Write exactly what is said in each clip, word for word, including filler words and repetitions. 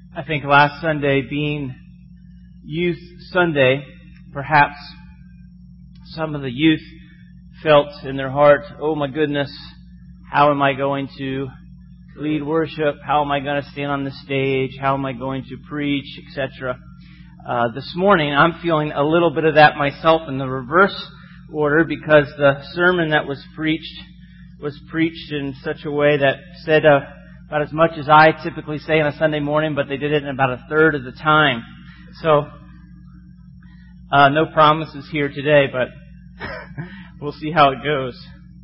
I think last Sunday being Youth Sunday, perhaps some of the youth felt in their heart, oh my goodness, how am I going to lead worship? How am I going to stand on the stage? How am I going to preach, et cetera. Uh, this morning, I'm feeling a little bit of that myself in the reverse order, because the sermon that was preached was preached in such a way that said uh, about as much as I typically say on a Sunday morning, but they did it in about a third of the time. So, uh, no promises here today, but we'll see how it goes.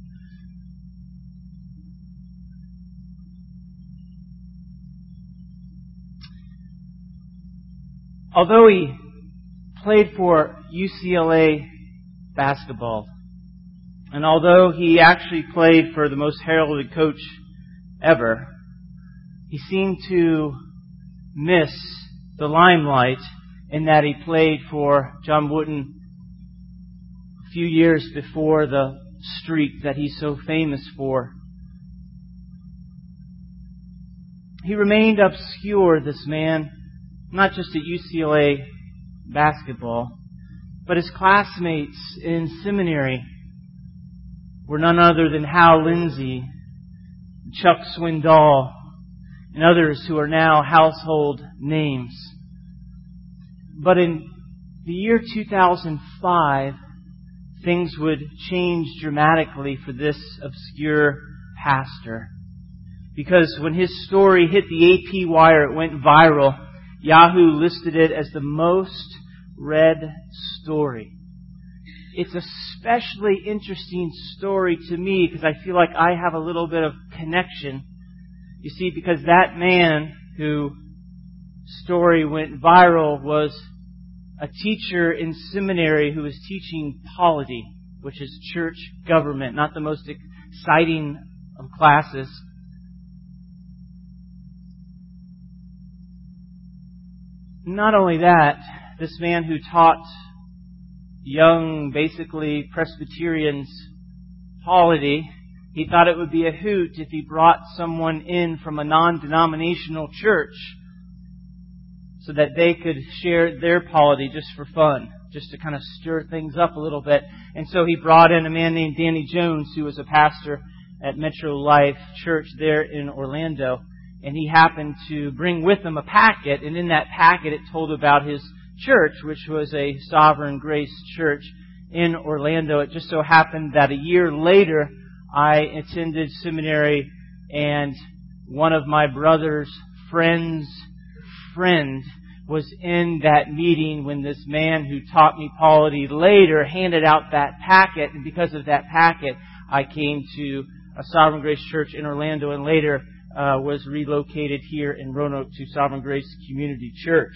Although he played for U C L A basketball, and although he actually played for the most heralded coach ever, he seemed to miss the limelight in that he played for John Wooden a few years before the streak that he's so famous for. He remained obscure, this man, not just at U C L A basketball, but his classmates in seminary were none other than Hal Lindsey, Chuck Swindoll, and others who are now household names. But in the year two thousand five, things would change dramatically for this obscure pastor. Because when his story hit the A P wire, it went viral. Yahoo listed it as the most read story. It's a especially interesting story to me because I feel like I have a little bit of connection. You see, because that man whose story went viral was a teacher in seminary who was teaching polity, which is church government, not the most exciting of classes. Not only that, this man who taught young, basically Presbyterians polity, he thought it would be a hoot if he brought someone in from a non-denominational church so that they could share their polity just for fun, just to kind of stir things up a little bit. And so he brought in a man named Danny Jones, who was a pastor at Metro Life Church there in Orlando. And he happened to bring with him a packet, and in that packet it told about his church, which was a Sovereign Grace church in Orlando. It just so happened that a year later, I attended seminary, and one of my brother's friend's friend was in that meeting when this man who taught me polity later handed out that packet, and because of that packet, I came to a Sovereign Grace church in Orlando, and later uh, was relocated here in Roanoke to Sovereign Grace Community Church.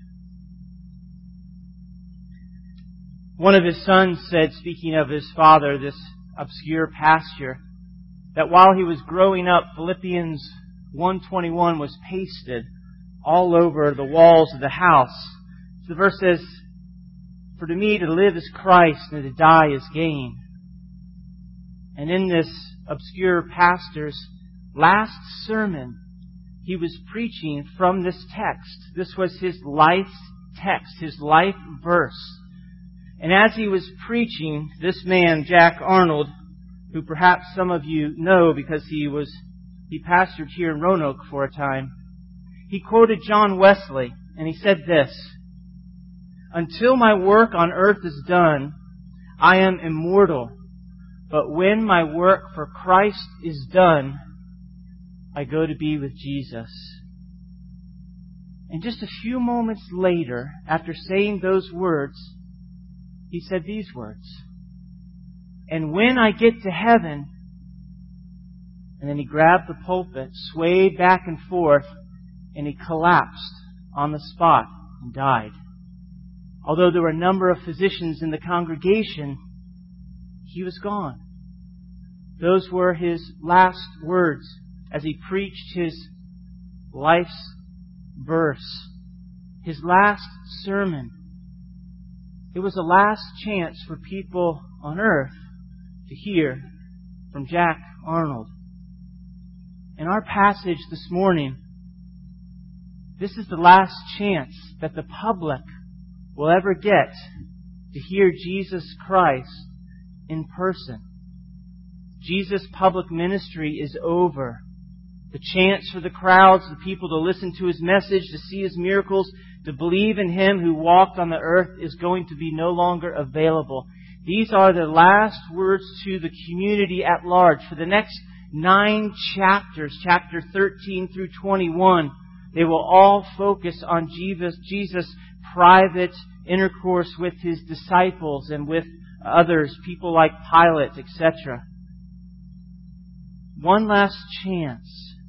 One of his sons said, speaking of his father, this obscure pastor, that while he was growing up, Philippians one twenty-one was pasted all over the walls of the house. The verse says, "For to me to live is Christ, and to die is gain." And in this obscure pastor's last sermon, he was preaching from this text. This was his life text, his life verse. And as he was preaching, this man, Jack Arnold, who perhaps some of you know because he was he pastored here in Roanoke for a time, he quoted John Wesley, and he said this, "Until my work on earth is done, I am immortal. But when my work for Christ is done, I go to be with Jesus." And just a few moments later, after saying those words, he said these words, "And when I get to heaven," and then he grabbed the pulpit, swayed back and forth, and he collapsed on the spot and died. Although there were a number of physicians in the congregation, he was gone. Those were his last words as he preached his life's verse, his last sermon. It was the last chance for people on earth to hear from Jack Arnold. In our passage this morning, This is the last chance that the public will ever get to hear Jesus Christ in person. Jesus' public ministry is over. The chance for the crowds, the people to listen to His message, to see His miracles, to believe in Him who walked on the earth is going to be no longer available. These are the last words to the community at large. For the next nine chapters, chapter thirteen through twenty-one, they will all focus on Jesus, Jesus' private intercourse with His disciples and with others, people like Pilate, et cetera. One last chance.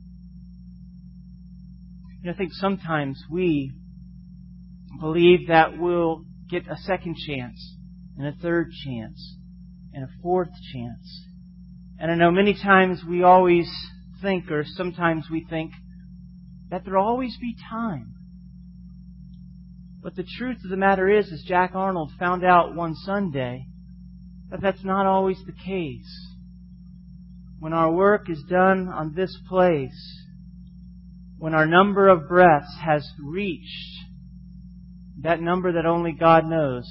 And I think sometimes we believe that we'll get a second chance, and a third chance, and a fourth chance. And I know many times we always think, or sometimes we think, that there'll always be time. But the truth of the matter is, as Jack Arnold found out one Sunday, that that's not always the case. When our work is done on this place, when our number of breaths has reached that number that only God knows,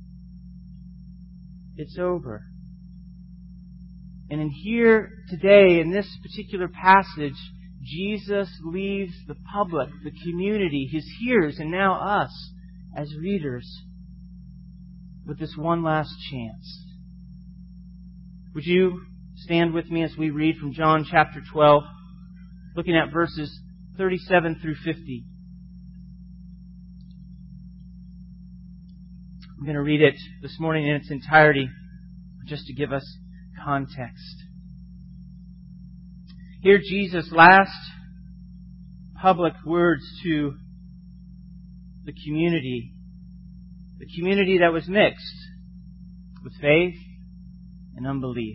it's over. And in here today, in this particular passage, Jesus leaves the public, the community, His hearers, and now us as readers, with this one last chance. Would you stand with me as we read from John chapter twelve, looking at verses thirty-seven through fifty. I'm going to read it this morning in its entirety, just to give us context. Hear Jesus' last public words to the community. The community that was mixed with faith and unbelief.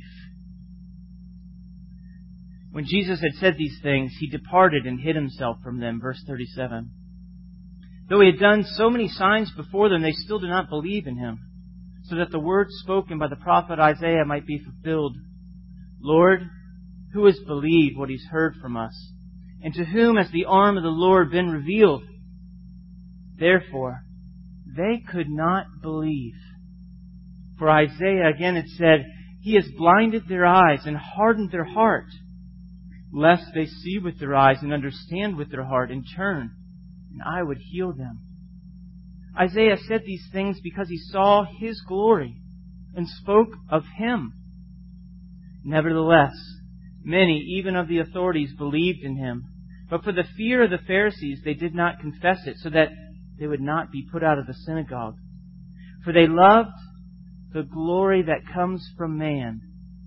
When Jesus had said these things, He departed and hid Himself from them. Verse thirty-seven. Though He had done so many signs before them, they still did not believe in Him, so that the words spoken by the prophet Isaiah might be fulfilled. Lord, who has believed what he's heard from us? And to whom has the arm of the Lord been revealed? Therefore, they could not believe. For Isaiah, again it said, He has blinded their eyes and hardened their heart, lest they see with their eyes and understand with their heart and turn, and I would heal them. Isaiah said these things because he saw His glory and spoke of Him. Nevertheless, many, even of the authorities, believed in Him. But for the fear of the Pharisees, they did not confess it, so that they would not be put out of the synagogue. For they loved the glory that comes from man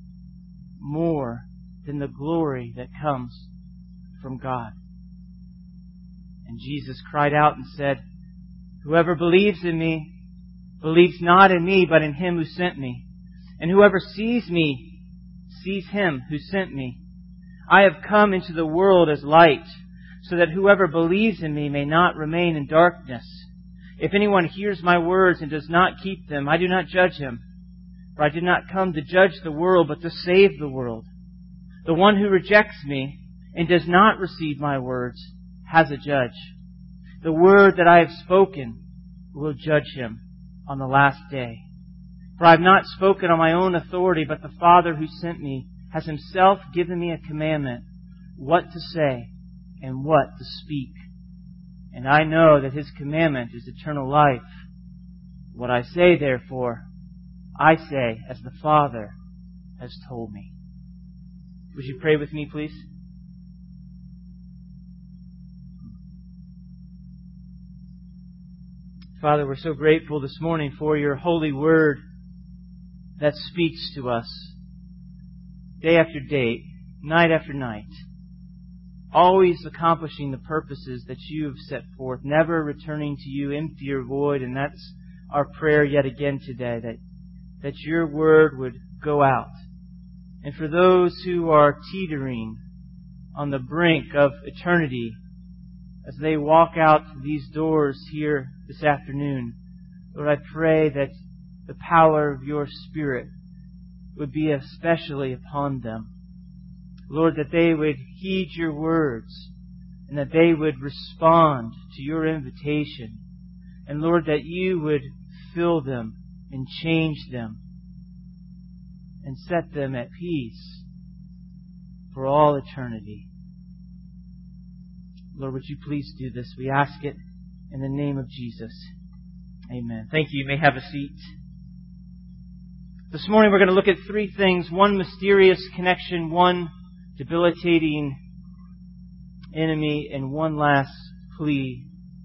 more than the glory that comes from God. And Jesus cried out and said, Whoever believes in me, believes not in me, but in Him who sent me. And whoever sees me, sees Him who sent me. I have come into the world as light, so that whoever believes in me may not remain in darkness. If anyone hears my words and does not keep them, I do not judge him. For I did not come to judge the world, but to save the world. The one who rejects me and does not receive my words has a judge. The word that I have spoken will judge him on the last day. For I have not spoken on my own authority, but the Father who sent me has Himself given me a commandment, what to say and what to speak. And I know that His commandment is eternal life. What I say, therefore, I say as the Father has told me. Would you pray with me, please? Father, we're so grateful this morning for Your holy word that speaks to us day after day, night after night, always accomplishing the purposes that You have set forth, never returning to You empty or void. And that's our prayer yet again today, that, that Your word would go out. And for those who are teetering on the brink of eternity, as they walk out these doors here this afternoon, Lord, I pray that the power of Your Spirit would be especially upon them. Lord, that they would heed Your words and that they would respond to your invitation. And Lord, that You would fill them and change them and set them at peace for all eternity. Lord, would You please do this? We ask it in the name of Jesus. Amen. Thank you. You may have a seat. This morning we're going to look at three things. One mysterious connection, one debilitating enemy, and one last plea.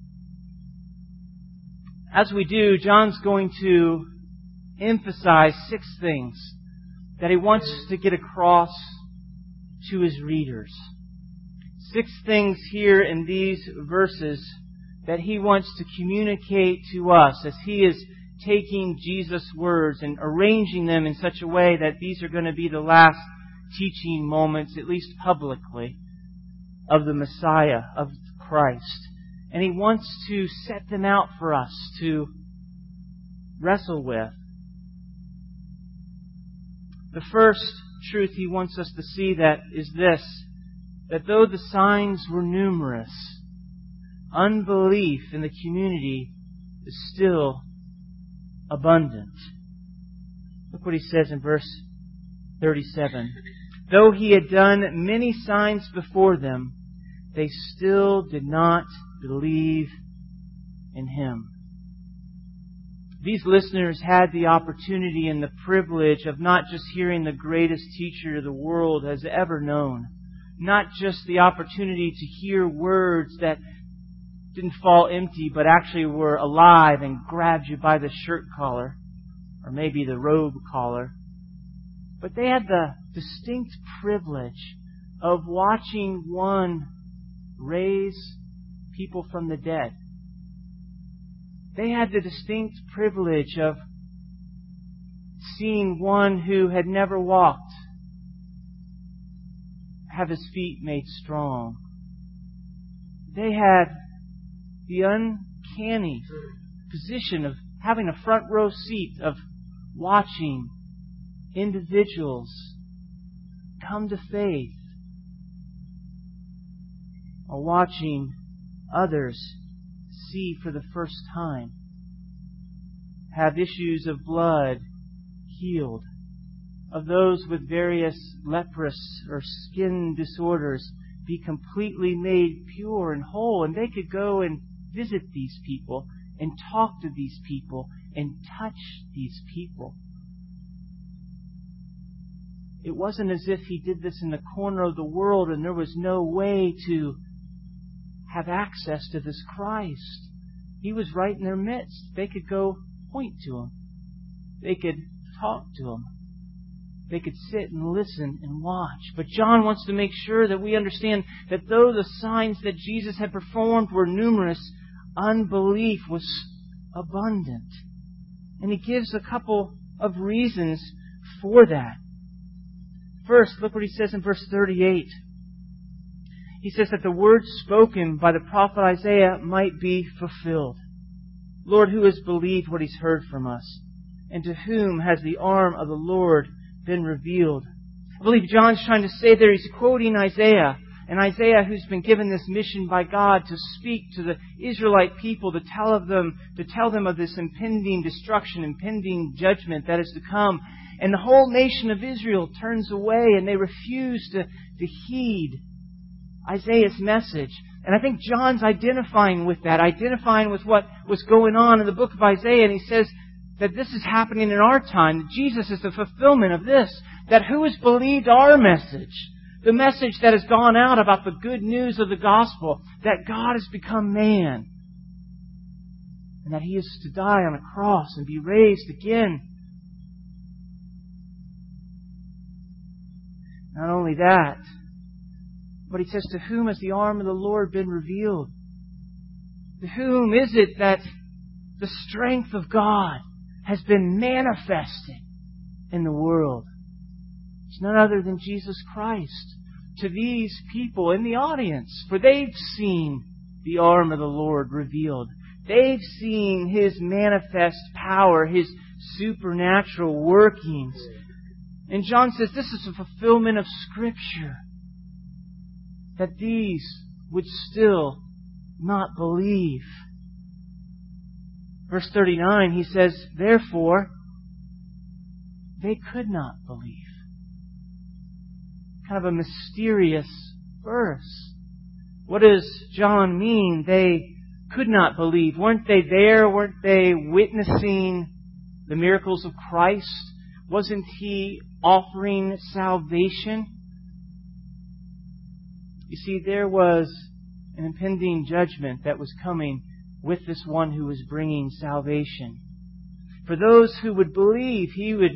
As we do, John's going to emphasize six things that he wants to get across to his readers. Six things here in these verses that he wants to communicate to us as he is taking Jesus' words and arranging them in such a way that these are going to be the last teaching moments, at least publicly, of the Messiah, of Christ. And he wants to set them out for us to wrestle with. The first truth he wants us to see that is this, that though the signs were numerous, unbelief in the community is still abundant. Look what he says in verse thirty-seven. Though He had done many signs before them, they still did not believe in Him. These listeners had the opportunity and the privilege of not just hearing the greatest teacher the world has ever known, not just the opportunity to hear words that didn't fall empty, but actually were alive and grabbed you by the shirt collar, or maybe the robe collar. But they had the distinct privilege of watching one raise people from the dead. They had the distinct privilege of seeing one who had never walked have his feet made strong. They had the uncanny position of having a front row seat, of watching individuals come to faith, or watching others see for the first time, have issues of blood healed, of those with various leprous or skin disorders be completely made pure and whole, and they could go and visit these people and talk to these people and touch these people. It wasn't as if He did this in the corner of the world and there was no way to have access to this Christ. He was right in their midst. They could go point to Him. They could talk to Him. They could sit and listen and watch. But John wants to make sure that we understand that though the signs that Jesus had performed were numerous, unbelief was abundant. And he gives a couple of reasons for that. First, look what he says in verse thirty-eight. He says that the words spoken by the prophet Isaiah might be fulfilled. Lord, who has believed what he's heard from us? And to whom has the arm of the Lord been revealed? I believe John's trying to say there, he's quoting Isaiah. And Isaiah, who's been given this mission by God to speak to the Israelite people, to tell of them, to tell them of this impending destruction, impending judgment that is to come. And the whole nation of Israel turns away and they refuse to, to heed Isaiah's message. And I think John's identifying with that, identifying with what was going on in the book of Isaiah. And he says that this is happening in our time. That Jesus is the fulfillment of this. That who has believed our message? The message that has gone out about the good news of the gospel. That God has become man. And that He is to die on a cross and be raised again. Not only that, but he says, to whom has the arm of the Lord been revealed? To whom is it that the strength of God has been manifested in the world? It's none other than Jesus Christ. To these people in the audience, for they've seen the arm of the Lord revealed. They've seen His manifest power, His supernatural workings. And John says this is a fulfillment of Scripture. That these would still not believe. Verse thirty-nine, he says, therefore, they could not believe. Kind of a mysterious verse. What does John mean? They could not believe. Weren't they there? Weren't they witnessing the miracles of Christ? Wasn't He offering salvation? You see, there was an impending judgment that was coming with this one who was bringing salvation. For those who would believe, He would,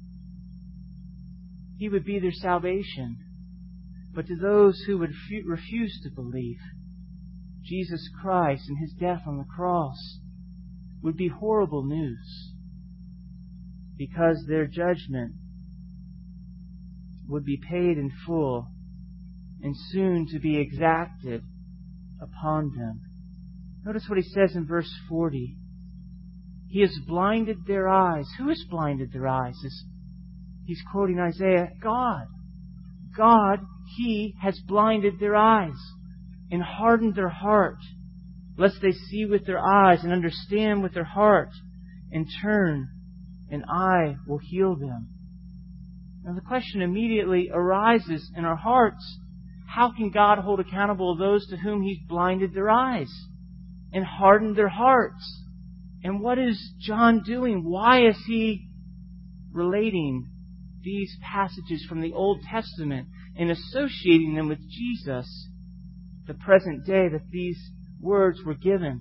He would be their salvation. But to those who would refuse to believe, Jesus Christ and His death on the cross would be horrible news, because their judgment would be paid in full and soon to be exacted upon them. Notice what he says in verse forty. He has blinded their eyes. Who has blinded their eyes? He's quoting Isaiah. God. God, He has blinded their eyes and hardened their heart, lest they see with their eyes and understand with their heart and turn, and I will heal them. Now the question immediately arises in our hearts, how can God hold accountable those to whom He's blinded their eyes and hardened their hearts? And what is John doing? Why is he relating these passages from the Old Testament and associating them with Jesus, the present day that these words were given?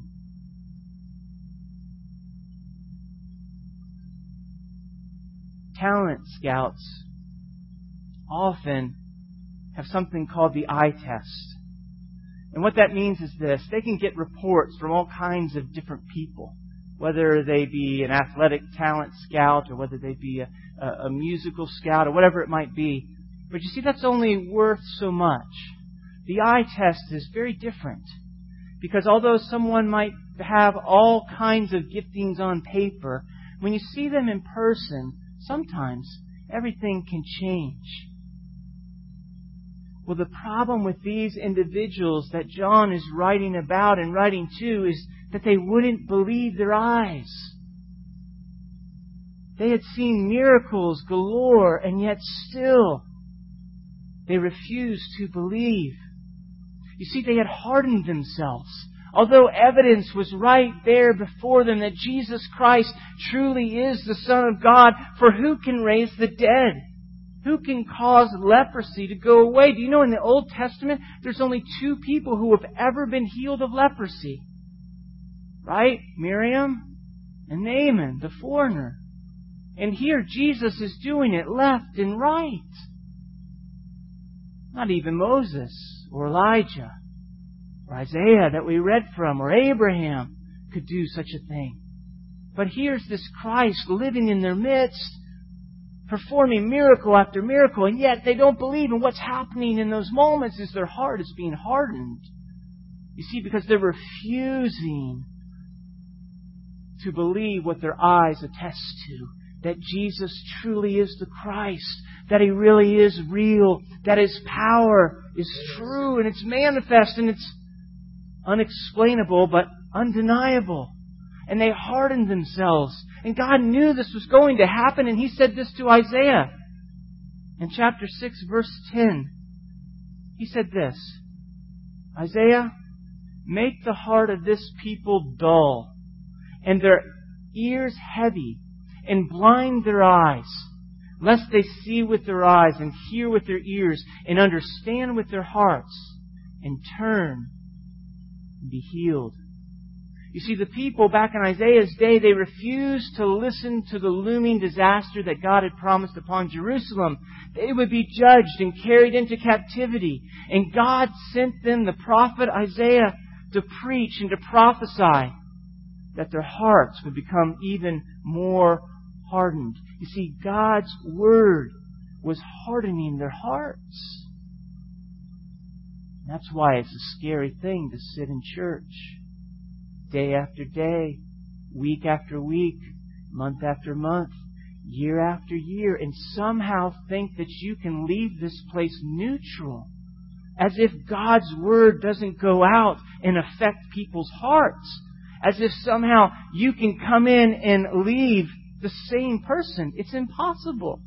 Talent scouts often have something called the eye test. And what that means is this: they can get reports from all kinds of different people, whether they be an athletic talent scout or whether they be a, a, a musical scout or whatever it might be. But you see, that's only worth so much. The eye test is very different, because although someone might have all kinds of giftings on paper, when you see them in person, sometimes everything can change. Well, the problem with these individuals that John is writing about and writing to is that they wouldn't believe their eyes. They had seen miracles galore, and yet still they refused to believe. You see, they had hardened themselves. Although evidence was right there before them that Jesus Christ truly is the Son of God, for who can raise the dead? Who can cause leprosy to go away? Do you know in the Old Testament there's only two people who have ever been healed of leprosy? Right? Miriam and Naaman, the foreigner. And here Jesus is doing it left and right. Not even Moses or Elijah or Isaiah that we read from or Abraham could do such a thing. But here's this Christ living in their midst, performing miracle after miracle, and yet they don't believe. And what's happening in those moments is their heart is being hardened. You see, because they're refusing to believe what their eyes attest to, that Jesus truly is the Christ, that He really is real, that His power is true, and it's manifest, and it's unexplainable but undeniable. And they hardened themselves. And God knew this was going to happen, and He said this to Isaiah. In chapter six, verse ten, He said this, Isaiah, make the heart of this people dull, and their ears heavy, and blind their eyes, lest they see with their eyes, and hear with their ears, and understand with their hearts, and turn and be healed. You see, the people back in Isaiah's day, they refused to listen to the looming disaster that God had promised upon Jerusalem. They would be judged and carried into captivity. And God sent them the prophet Isaiah to preach and to prophesy that their hearts would become even more hardened. You see, God's Word was hardening their hearts. That's why it's a scary thing to sit in church day after day, week after week, month after month, year after year, and somehow think that you can leave this place neutral As if God's Word doesn't go out and affect people's hearts. As if somehow you can come in and leave the same person. It's impossible.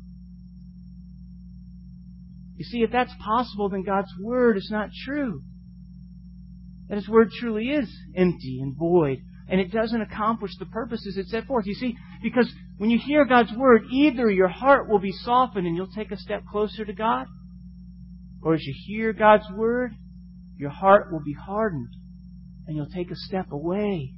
You see, if that's possible, then God's Word is not true. That His Word truly is empty and void. And it doesn't accomplish the purposes it set forth. You see, because when you hear God's Word, either your heart will be softened and you'll take a step closer to God, or as you hear God's Word, your heart will be hardened and you'll take a step away.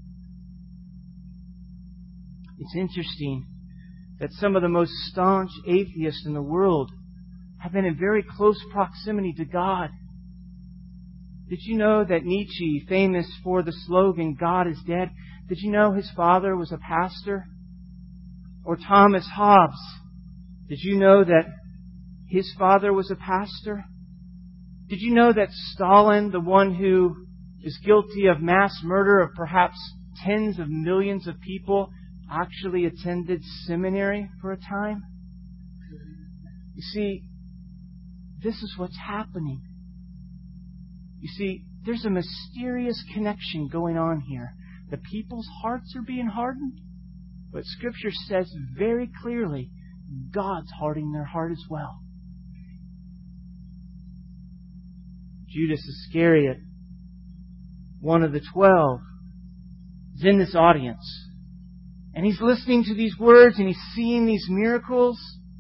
It's interesting that some of the most staunch atheists in the world have been in very close proximity to God. Did you know that Nietzsche, famous for the slogan, God is dead, did you know his father was a pastor? Or Thomas Hobbes, did you know that his father was a pastor? Did you know that Stalin, the one who is guilty of mass murder of perhaps tens of millions of people, actually attended seminary for a time? You see, this is what's happening. You see, there's a mysterious connection going on here. The people's hearts are being hardened, but Scripture says very clearly, God's hardening their heart as well. Judas Iscariot, one of the twelve, is in this audience. And he's listening to these words and he's seeing these miracles.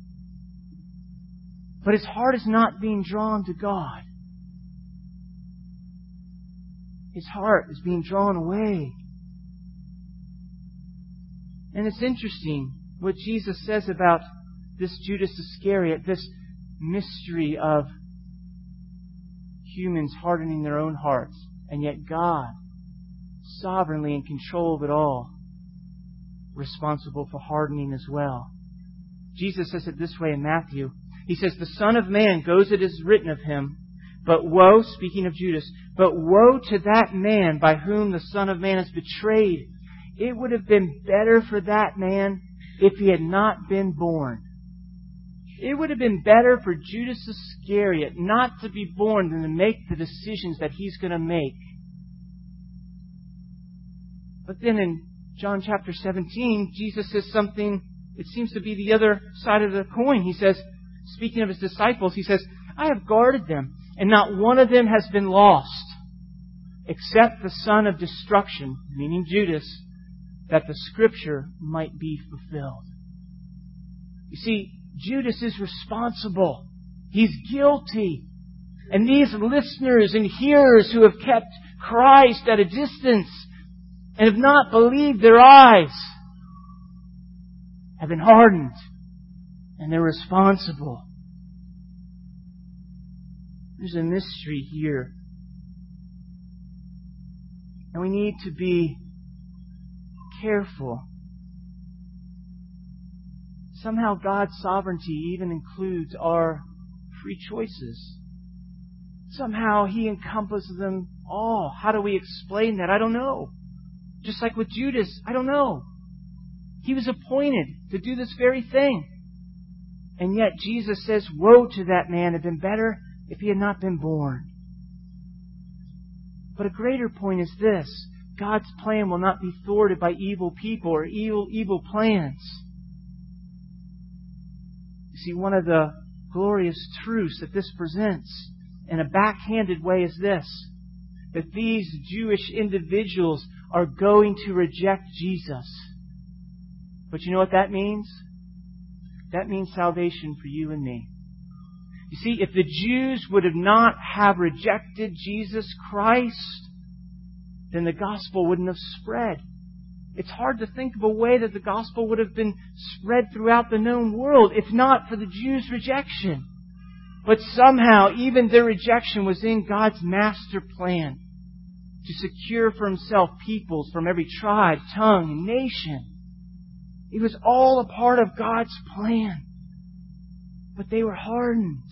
But his heart is not being drawn to God. His heart is being drawn away. And it's interesting what Jesus says about this Judas Iscariot, this mystery of humans hardening their own hearts, and yet God, sovereignly in control of it all, responsible for hardening as well. Jesus says it this way in Matthew. He says, the Son of Man goes as it is written of Him, but woe, speaking of Judas, but woe to that man by whom the Son of Man is betrayed. It would have been better for that man if he had not been born. It would have been better for Judas Iscariot not to be born than to make the decisions that he's going to make. But then in John chapter seventeen, Jesus says something, it seems to be the other side of the coin. He says, speaking of His disciples, He says, I have guarded them, and not one of them has been lost, except the son of destruction, meaning Judas, that the Scripture might be fulfilled. You see, Judas is responsible. He's guilty. And these listeners and hearers who have kept Christ at a distance and have not believed their eyes have been hardened. And they're responsible. There's a mystery here. And we need to be careful. Somehow God's sovereignty even includes our free choices. Somehow He encompasses them all. How do we explain that? I don't know. Just like with Judas, I don't know. He was appointed to do this very thing. And yet Jesus says, woe to that man. It had been better if he had not been born. But a greater point is this. God's plan will not be thwarted by evil people or evil, evil plans. You see, one of the glorious truths that this presents in a backhanded way is this, that these Jewish individuals are going to reject Jesus. But you know what that means? That means salvation for you and me. You see, if the Jews would have not have rejected Jesus Christ, then the gospel wouldn't have spread. It's hard to think of a way that the gospel would have been spread throughout the known world if not for the Jews' rejection. But somehow, even their rejection was in God's master plan to secure for Himself peoples from every tribe, tongue, and nation. It was all a part of God's plan. But they were hardened.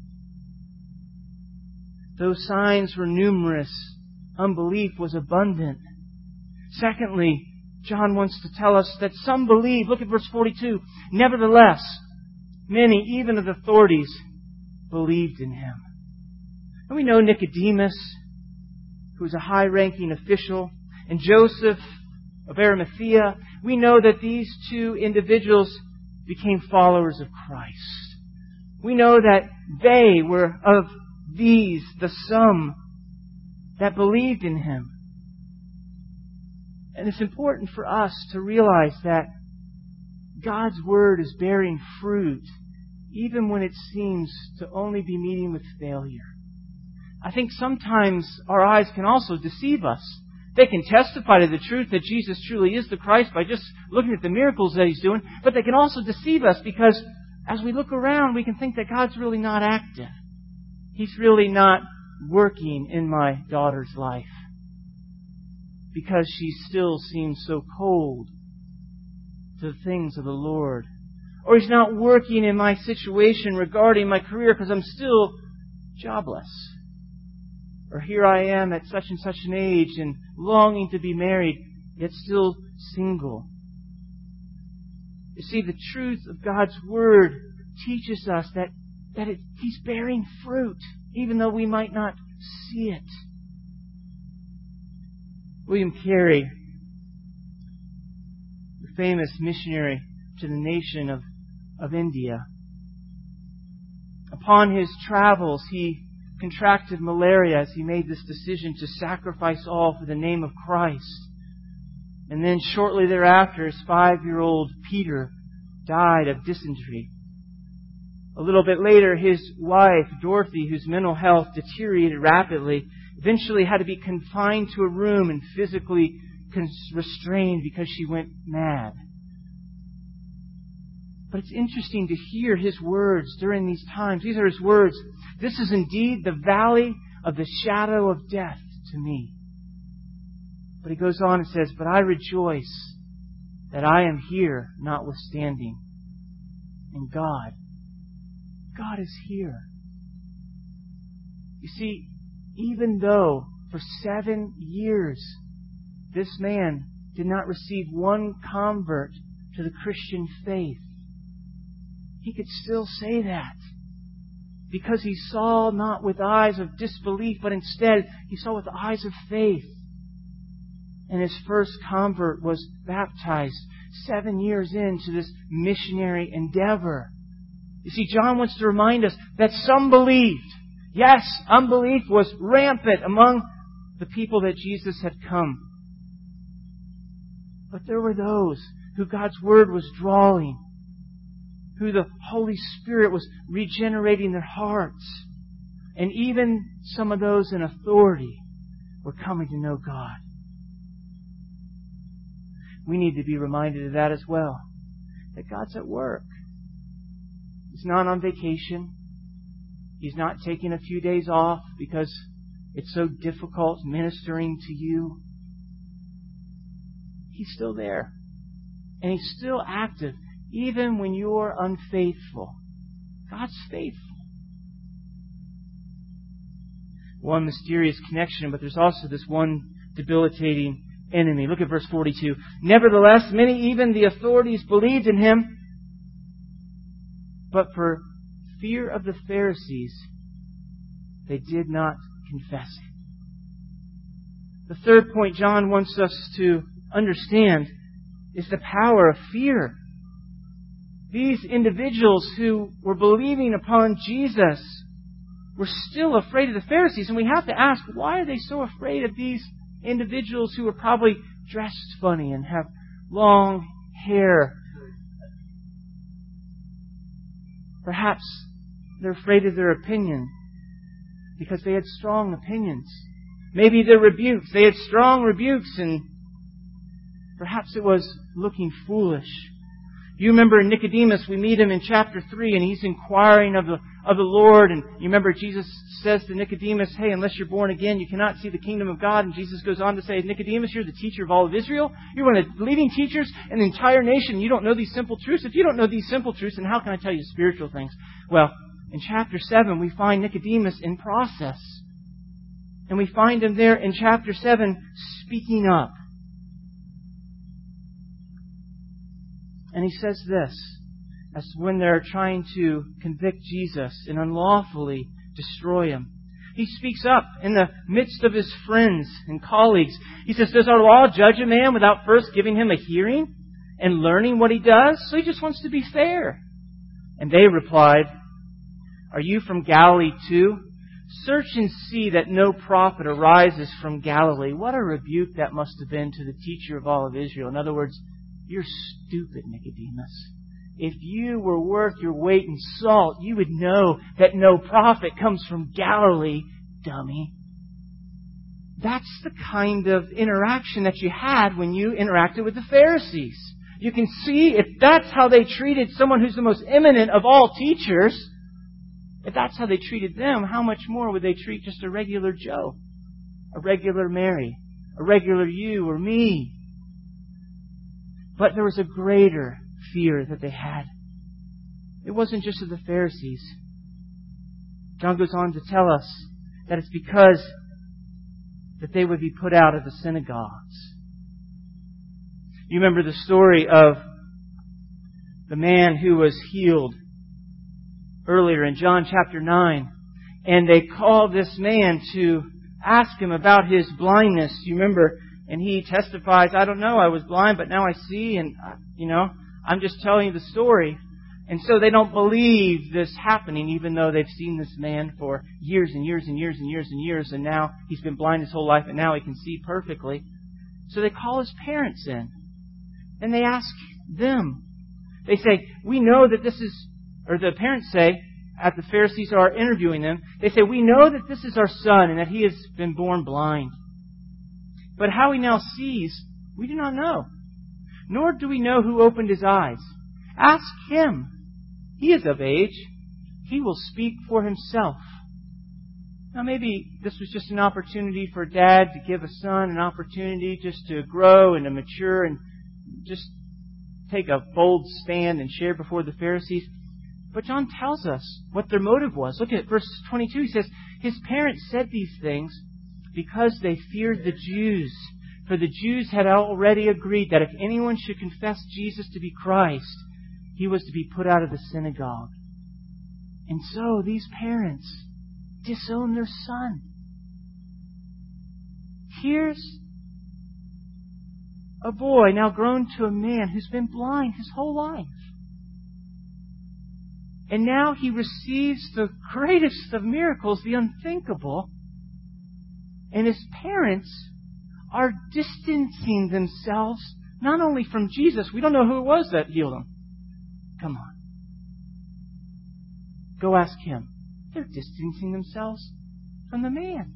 Though signs were numerous, unbelief was abundant. Secondly, John wants to tell us that some believe. Look at verse forty-two. Nevertheless, many, even of the authorities, believed in Him. And we know Nicodemus, who was a high-ranking official, and Joseph of Arimathea. We know that these two individuals became followers of Christ. We know that they were of these the sum that believed in Him. And it's important for us to realize that God's Word is bearing fruit even when it seems to only be meeting with failure. I think sometimes our eyes can also deceive us. They can testify to the truth that Jesus truly is the Christ by just looking at the miracles that He's doing, but they can also deceive us because as we look around, we can think that God's really not active. He's really not working in my daughter's life because she still seems so cold to the things of the Lord. Or He's not working in my situation regarding my career because I'm still jobless. Or here I am at such and such an age and longing to be married, yet still single. You see, the truth of God's Word teaches us that, that it, He's bearing fruit, even though we might not see it. William Carey, the famous missionary to the nation of, of India, upon his travels, he contracted malaria as he made this decision to sacrifice all for the name of Christ. And then shortly thereafter, his five-year-old Peter died of dysentery. A little bit later, his wife, Dorothy, whose mental health deteriorated rapidly, eventually had to be confined to a room and physically restrained because she went mad. But it's interesting to hear his words during these times. These are his words. This is indeed the valley of the shadow of death to me. But he goes on and says, but I rejoice that I am here notwithstanding. And God, God is here. You see, even though for seven years this man did not receive one convert to the Christian faith, he could still say that because he saw not with eyes of disbelief, but instead he saw with eyes of faith. And his first convert was baptized seven years into this missionary endeavor. You see, John wants to remind us that some believed. Yes, unbelief was rampant among the people that Jesus had come. But there were those who God's Word was drawing, who the Holy Spirit was regenerating their hearts. And even some of those in authority were coming to know God. We need to be reminded of that as well. That God's at work. He's not on vacation. He's not taking a few days off because it's so difficult ministering to you. He's still there. And He's still active. Even when you're unfaithful, God's faithful. One mysterious connection, but there's also this one debilitating enemy. Look at verse forty-two. Nevertheless, many, even the authorities, believed in Him, but for fear of the Pharisees, they did not confess it. The third point John wants us to understand is the power of fear. These individuals who were believing upon Jesus were still afraid of the Pharisees. And we have to ask, why are they so afraid of these individuals who are probably dressed funny and have long hair? Perhaps they're afraid of their opinion because they had strong opinions. Maybe their rebukes. They had strong rebukes, and perhaps it was looking foolish. You remember Nicodemus, we meet him in chapter three, and he's inquiring of the of the Lord. And you remember Jesus says to Nicodemus, hey, unless you're born again, you cannot see the kingdom of God. And Jesus goes on to say, Nicodemus, you're the teacher of all of Israel. You're one of the leading teachers in the entire nation. You don't know these simple truths. If you don't know these simple truths, then how can I tell you spiritual things? Well, in chapter seven, we find Nicodemus in process. And we find him there in chapter seven speaking up. And he says this, as when they're trying to convict Jesus and unlawfully destroy Him. He speaks up in the midst of his friends and colleagues. He says, does our law judge a man without first giving him a hearing and learning what he does? So he just wants to be fair. And they replied, are you from Galilee too? Search and see that no prophet arises from Galilee. What a rebuke that must have been to the teacher of all of Israel. In other words, you're stupid, Nicodemus. If you were worth your weight in salt, you would know that no prophet comes from Galilee, dummy. That's the kind of interaction that you had when you interacted with the Pharisees. You can see if that's how they treated someone who's the most eminent of all teachers, if that's how they treated them, how much more would they treat just a regular Joe, a regular Mary, a regular you or me? But there was a greater fear that they had. It wasn't just of the Pharisees. John goes on to tell us that it's because that they would be put out of the synagogues. You remember the story of the man who was healed earlier in John chapter nine. And they called this man to ask him about his blindness. You remember? And he testifies, I don't know, I was blind, but now I see. And, you know, I'm just telling you the story. And so they don't believe this happening, even though they've seen this man for years and years and years and years and years. And now he's been blind his whole life, and now he can see perfectly. So they call his parents in. And they ask them. They say, we know that this is... Or the parents say, as the Pharisees are interviewing them, they say, we know that this is our son and that he has been born blind. But how he now sees, we do not know. Nor do we know who opened his eyes. Ask him. He is of age. He will speak for himself. Now maybe this was just an opportunity for Dad to give a son an opportunity just to grow and to mature and just take a bold stand and share before the Pharisees. But John tells us what their motive was. Look at verse twenty-two. He says, his parents said these things because they feared the Jews. For the Jews had already agreed that if anyone should confess Jesus to be Christ, he was to be put out of the synagogue. And so these parents disown their son. Here's a boy now grown to a man who's been blind his whole life. And now he receives the greatest of miracles, the unthinkable. And his parents are distancing themselves not only from Jesus. We don't know who it was that healed him. Come on. Go ask him. They're distancing themselves from the man.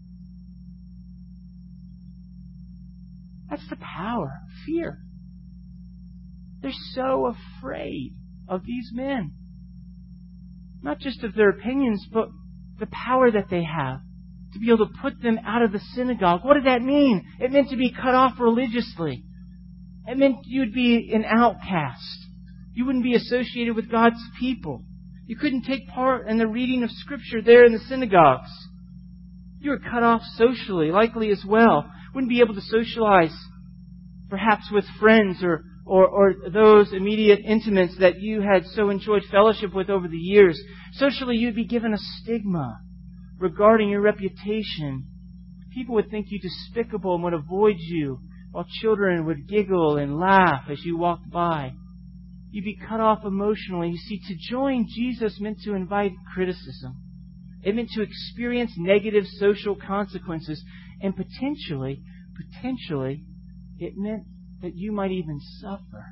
That's the power of fear. They're so afraid of these men. Not just of their opinions, but the power that they have to be able to put them out of the synagogue. What did that mean? It meant to be cut off religiously. It meant you'd be an outcast. You wouldn't be associated with God's people. You couldn't take part in the reading of Scripture there in the synagogues. You were cut off socially, likely as well. Wouldn't be able to socialize, perhaps with friends or Or, or those immediate intimates that you had so enjoyed fellowship with over the years. Socially, you'd be given a stigma regarding your reputation. People would think you despicable and would avoid you, while children would giggle and laugh as you walked by. You'd be cut off emotionally. You see, to join Jesus meant to invite criticism. It meant to experience negative social consequences. And potentially, potentially, it meant that you might even suffer.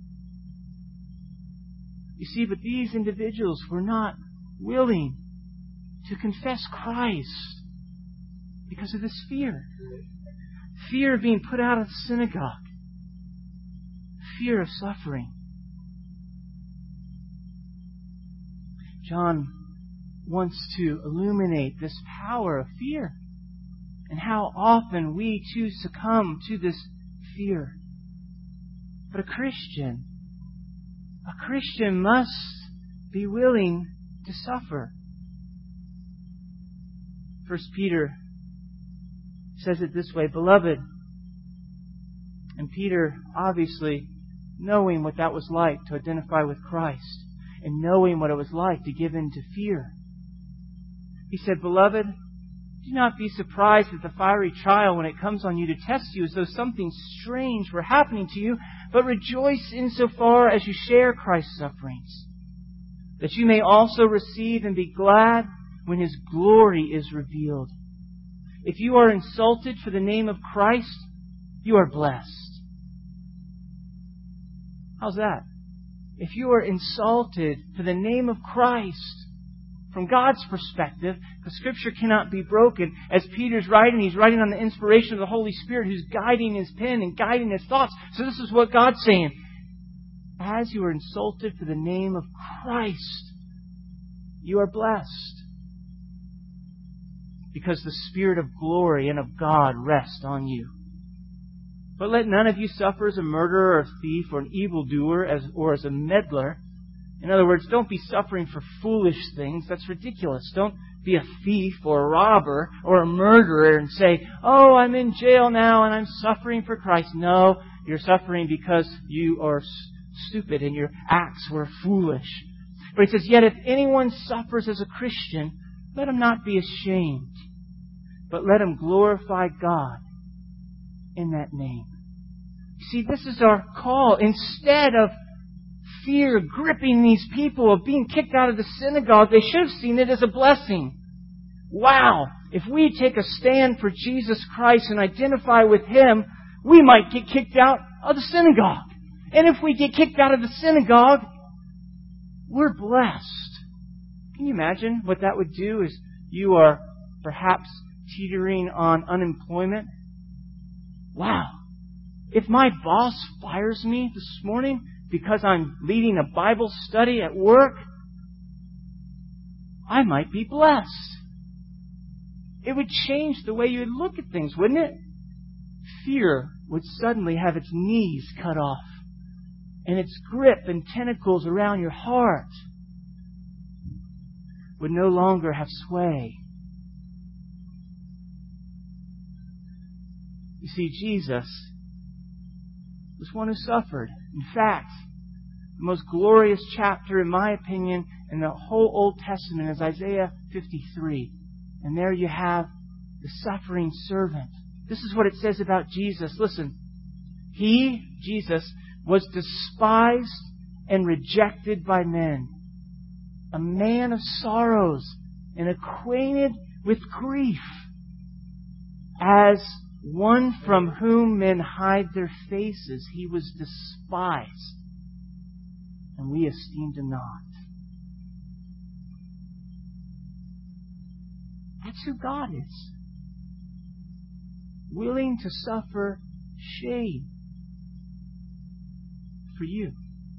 You see, but these individuals were not willing to confess Christ because of this fear. Fear of being put out of the synagogue. Fear of suffering. John wants to illuminate this power of fear and how often we too succumb to this fear. But a Christian, a Christian must be willing to suffer. First Peter says it this way, Beloved, and Peter obviously knowing what that was like to identify with Christ and knowing what it was like to give in to fear. He said, Beloved, Do not be surprised at the fiery trial when it comes on you to test you as though something strange were happening to you, but rejoice insofar as you share Christ's sufferings, that you may also receive and be glad when His glory is revealed. If you are insulted for the name of Christ, you are blessed. How's that? If you are insulted for the name of Christ, from God's perspective, because Scripture cannot be broken. As Peter's writing, he's writing on the inspiration of the Holy Spirit who's guiding his pen and guiding his thoughts. So this is what God's saying. As you are insulted for the name of Christ, you are blessed. Because the Spirit of glory and of God rests on you. But let none of you suffer as a murderer or a thief or an evildoer as, or as a meddler. In other words, don't be suffering for foolish things. That's ridiculous. Don't be a thief or a robber or a murderer and say, oh, I'm in jail now and I'm suffering for Christ. No, you're suffering because you are stupid and your acts were foolish. But he says, yet if anyone suffers as a Christian, let him not be ashamed, but let him glorify God in that name. You see, this is our call. Instead of fear gripping these people of being kicked out of the synagogue, they should have seen it as a blessing. Wow! If we take a stand for Jesus Christ and identify with Him, we might get kicked out of the synagogue. And if we get kicked out of the synagogue, we're blessed. Can you imagine what that would do? Is you are perhaps teetering on unemployment. Wow! If my boss fires me this morning because I'm leading a Bible study at work, I might be blessed. It would change the way you would look at things, wouldn't it? Fear would suddenly have its knees cut off and its grip and tentacles around your heart would no longer have sway. You see, Jesus was one who suffered. In fact, the most glorious chapter, in my opinion, in the whole Old Testament is Isaiah fifty-three. And there you have the suffering servant. This is what it says about Jesus. Listen, He, Jesus, was despised and rejected by men, a man of sorrows and acquainted with grief, as one from whom men hide their faces. He was despised, and we esteemed Him not. That's who God is. Willing to suffer shame for you.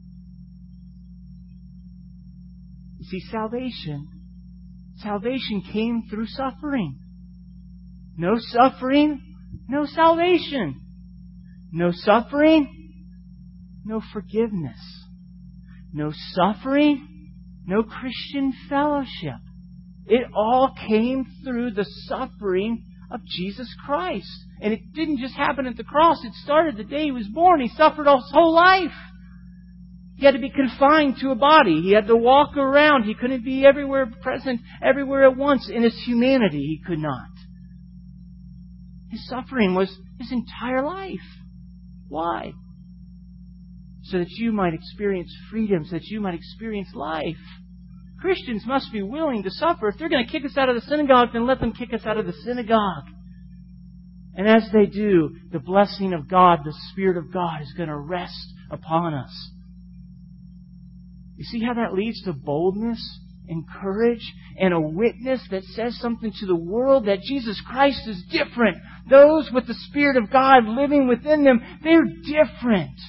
You see, salvation, salvation came through suffering. No suffering, no salvation. No suffering, no forgiveness. No suffering, no Christian fellowship. It all came through the suffering of Jesus Christ. And it didn't just happen at the cross. It started the day He was born. He suffered all His whole life. He had to be confined to a body. He had to walk around. He couldn't be everywhere present, everywhere at once. In His humanity, He could not. His suffering was His entire life. Why? So that you might experience freedom, so that you might experience life. Christians must be willing to suffer. If they're going to kick us out of the synagogue, then let them kick us out of the synagogue. And as they do, the blessing of God, the Spirit of God, is going to rest upon us. You see how that leads to boldness and courage and a witness that says something to the world that Jesus Christ is different. Those with the Spirit of God living within them, they're different.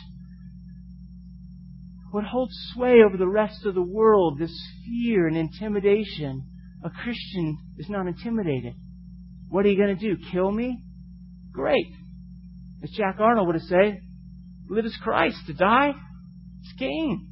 What holds sway over the rest of the world, this fear and intimidation, a Christian is not intimidated. What are you going to do? Kill me? Great. As Jack Arnold would have said, live as Christ. To die, it's gain.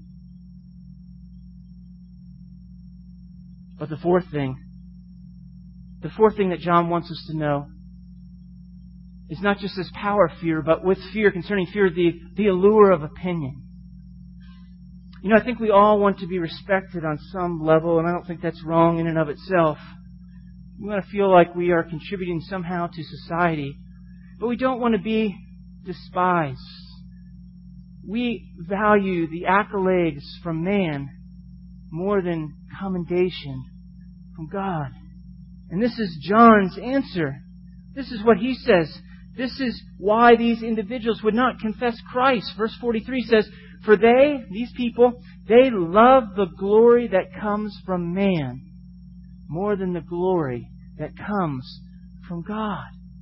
But the fourth thing, the fourth thing that John wants us to know is not just this power of fear, but with fear, concerning fear, the, the allure of opinion. You know, I think we all want to be respected on some level, and I don't think that's wrong in and of itself. We want to feel like we are contributing somehow to society. But we don't want to be despised. We value the accolades from man more than commendation from God. And this is John's answer. This is what he says. This is why these individuals would not confess Christ. Verse forty-three says, "For they," these people, "they love the glory that comes from man more than the glory that comes from God."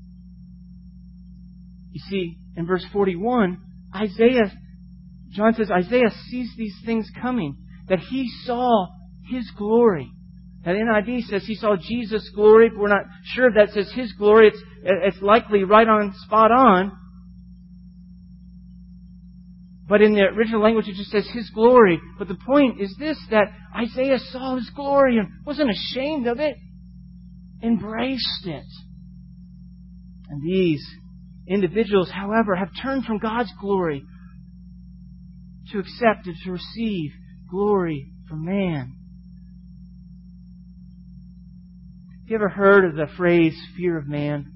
You see, in verse forty-one, Isaiah, John says, Isaiah sees these things coming, that he saw His glory. And N I V says he saw Jesus' glory. We're not sure if that says His glory. It's, it's likely right on, spot on. But in the original language it just says His glory. But the point is this, that Isaiah saw His glory and wasn't ashamed of it. Embraced it. And these individuals, however, have turned from God's glory to accept and to receive glory from man. Have you ever heard of the phrase, fear of man?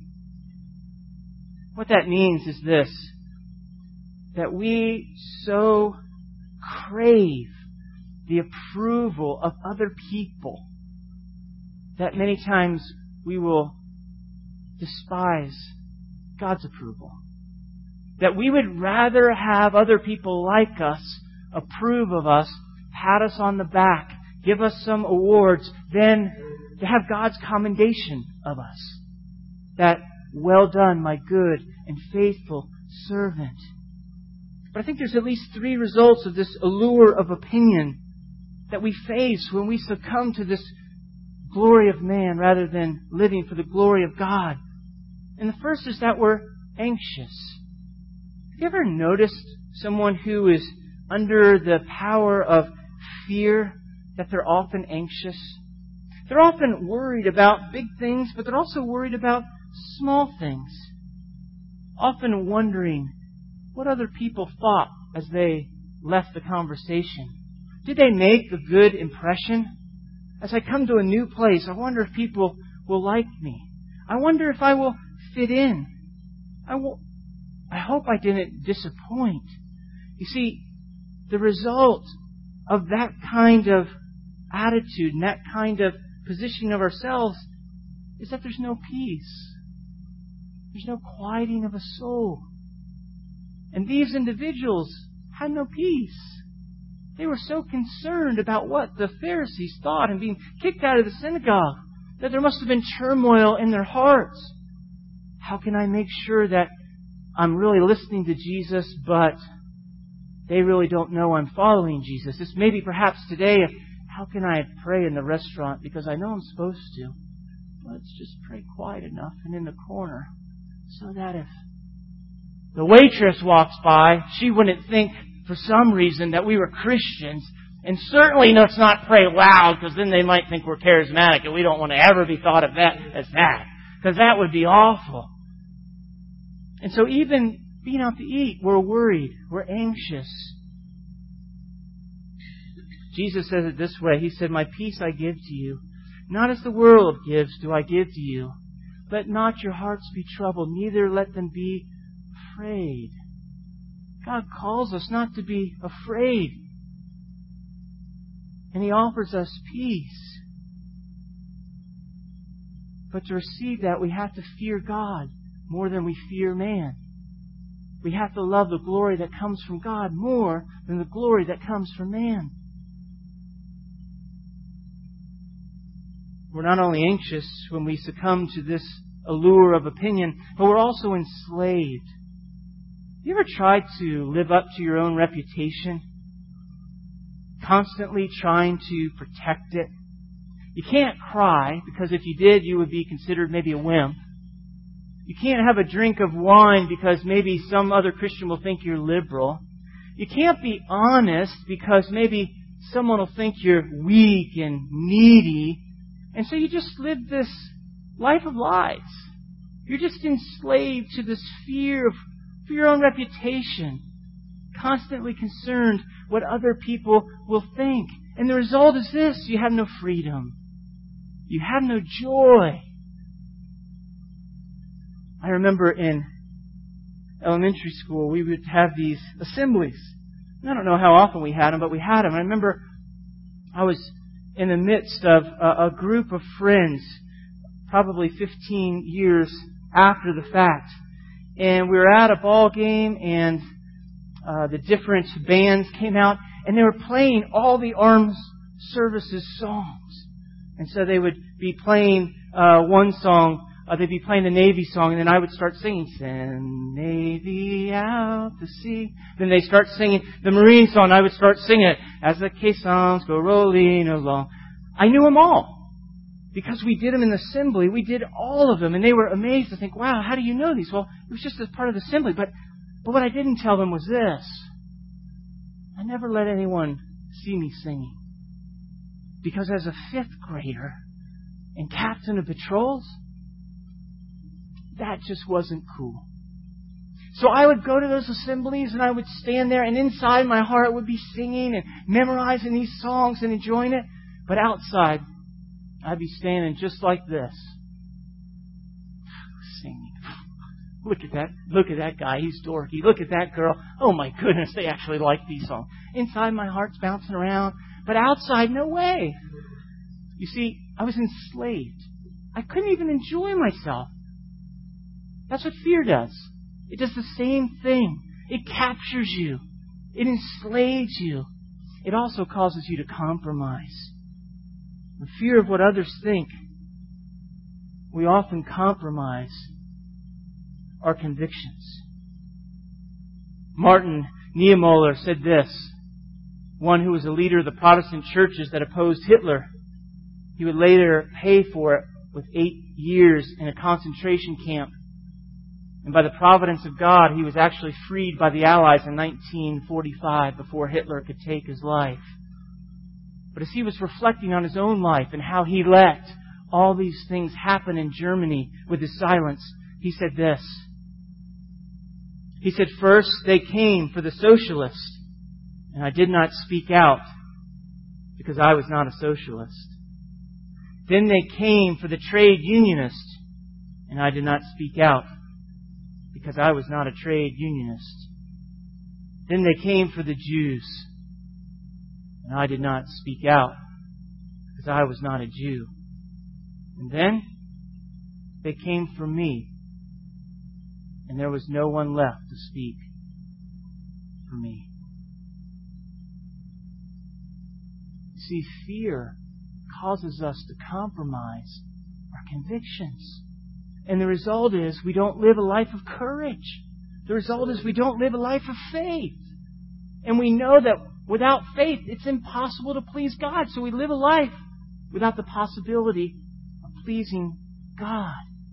What that means is this, that we so crave the approval of other people that many times we will despise God's approval. That we would rather have other people like us approve of us, pat us on the back, give us some awards, than to have God's commendation of us. That, "Well done, my good and faithful servant." But I think there's at least three results of this allure of opinion that we face when we succumb to this glory of man rather than living for the glory of God. And the first is that we're anxious. Have you ever noticed someone who is under the power of fear, that they're often anxious? They're often worried about big things, but they're also worried about small things. Often wondering what other people thought as they left the conversation. Did they make a good impression? As I come to a new place, I wonder if people will like me. I wonder if I will fit in. I will, I hope I didn't disappoint. You see, the result of that kind of attitude and that kind of positioning of ourselves is that there's no peace. There's no quieting of a soul. And these individuals had no peace. They were so concerned about what the Pharisees thought and being kicked out of the synagogue that there must have been turmoil in their hearts. How can I make sure that I'm really listening to Jesus, but they really don't know I'm following Jesus? This maybe perhaps today, how can I pray in the restaurant because I know I'm supposed to? Let's just pray quiet enough and in the corner so that if the waitress walks by, she wouldn't think for some reason that we were Christians. And certainly let's not pray loud, because then they might think we're charismatic, and we don't want to ever be thought of that as that, because that would be awful. And so even being out to eat, we're worried, we're anxious. Jesus says it this way. He said, "My peace I give to you. Not as the world gives do I give to you. Let not your hearts be troubled, neither let them be afraid." God calls us not to be afraid. And He offers us peace. But to receive that, we have to fear God more than we fear man. We have to love the glory that comes from God more than the glory that comes from man. We're not only anxious when we succumb to this allure of opinion, but we're also enslaved. Have you ever tried to live up to your own reputation? Constantly trying to protect it? You can't cry, because if you did, you would be considered maybe a wimp. You can't have a drink of wine because maybe some other Christian will think you're liberal. You can't be honest because maybe someone will think you're weak and needy. And so you just live this life of lies. You're just enslaved to this fear of for your own reputation, constantly concerned what other people will think. And the result is this: you have no freedom. You have no joy. I remember in elementary school, we would have these assemblies. And I don't know how often we had them, but we had them. I remember I was in the midst of a, a group of friends, probably fifteen years after the fact. And we were at a ball game, and uh, the different bands came out, and they were playing all the armed services songs. And so they would be playing uh, one song, uh, they'd be playing the Navy song, and then I would start singing, "Send Navy out to sea." Then they start singing the Marine song, I would start singing it, "As the caissons go rolling along." I knew them all. Because we did them in the assembly, we did all of them, and they were amazed to think, "Wow, how do you know these?" Well, it was just as part of the assembly. But, but what I didn't tell them was this. I never let anyone see me singing. Because as a fifth grader and captain of patrols, that just wasn't cool. So I would go to those assemblies and I would stand there, and inside my heart would be singing and memorizing these songs and enjoying it. But outside, I'd be standing just like this, singing. Look at that, look at that guy, he's dorky. Look at that girl. Oh my goodness, they actually like these songs. Inside, my heart's bouncing around. But outside, no way. You see, I was enslaved. I couldn't even enjoy myself. That's what fear does. It does the same thing. It captures you. It enslaves you. It also causes you to compromise. The fear of what others think, we often compromise our convictions. Martin Niemöller said this, one who was a leader of the Protestant churches that opposed Hitler. He would later pay for it with eight years in a concentration camp. And by the providence of God, he was actually freed by the Allies in nineteen forty-five before Hitler could take his life. But as he was reflecting on his own life and how he let all these things happen in Germany with his silence, he said this. He said, "First they came for the socialists, and I did not speak out because I was not a socialist. Then they came for the trade unionists, and I did not speak out because I was not a trade unionist. Then they came for the Jews, and I did not speak out because I was not a Jew. And then they came for me, and there was no one left to speak for me." You see, fear causes us to compromise our convictions. And the result is we don't live a life of courage. The result is we don't live a life of faith. And we know that without faith, it's impossible to please God. So we live a life without the possibility of pleasing God.